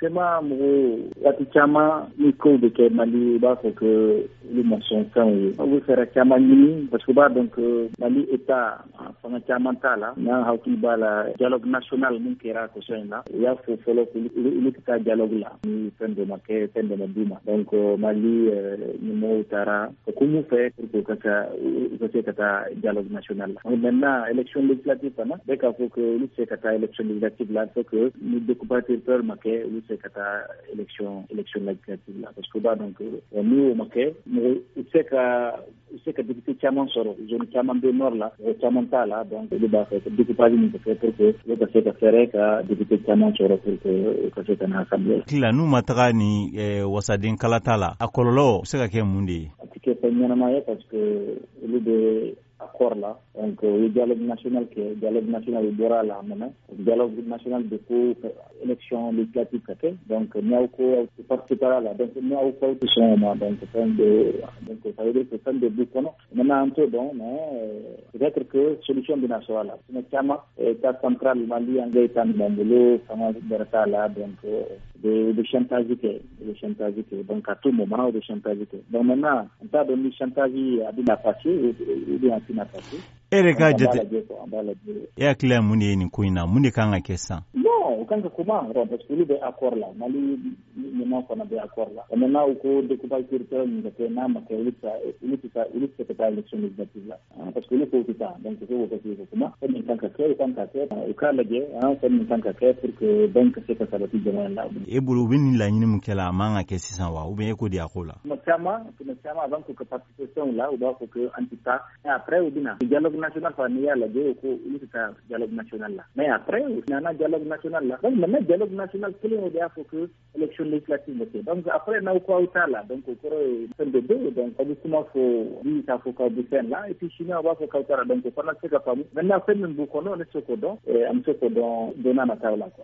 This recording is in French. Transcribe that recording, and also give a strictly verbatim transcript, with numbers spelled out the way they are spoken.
effectivement, mon Chama, Nico de Mali, bah, faut que le mensonge, on veut faire Chama Mini, parce que bah, donc, Mali État, pendant Chama Tala, n'a hauti ba la dialogue national, mon kera, ko là, il y a faut follow, il est un dialogue là, ni fin de ma ke, fin de ma dima. Donc, Mali, ni mo tara, comment faire pour que ça, que ça, dialogue national là. Maintenant, élection législative, dès qu'il faut que nous c'est kata élection législative là, faut que nous découpons territoire maquet, nous c'est kata élection élection législative là, parce que bah donc nous au maquet, nous c'est que c'est que député Chaman soro, zone Chaman de nord là, Chaman ta là, donc le bah c'est découpage nous fait pour que le passé que faire que député Chaman soro pour que que c'est une assemblée. Kila nous matara ni wasadin kalatala, akololo c'est que mundi. Atike penyana parce que le de accord là, donc le dialogue national qui est dialogue national bora là maintenant, dialogue national de pour élection législative donc niauko participer là, donc niauko tout son donc fin de donc ça veut dire que fin de bout non maintenant un peu bon mais peut-être que solution de national là c'est chama état central Mali engagé dans le sama berta là donc de de chantage de chantage donc à tout moment de chantage donc maintenant on t'a donné chantage à la passé ou bien Ereka jate ya kila muni ni kuina muni kanga kesa non kanga kuma parce que le accord là Mali ni mon qu'on a des accords là et maintenant au découpage territorial ni que na ma que il il il c'est pas élection législative là parce que le faut ça donc c'est au côté comment c'est une kanga que kanga que au cas là hein c'est une kanga que pour que donc c'est que ça va être là e bulu bin la ni mukela manga kesi san wa ou bien ko di akola ma chama ma chama avant que participation là ou donc que antita après ou bien dialogue national familial là ko il c'est dialogue national là mais après il y a un dialogue national là donc maintenant dialogue national clé au dia faut que élection législative donc après na ko auta là donc ko fin de deux donc justement faut dit ça faut qu'on défend là et puis sinon on va faut qu'auta donc pendant ce que pas maintenant fait même beaucoup non le sokodo et am sokodo dona na taula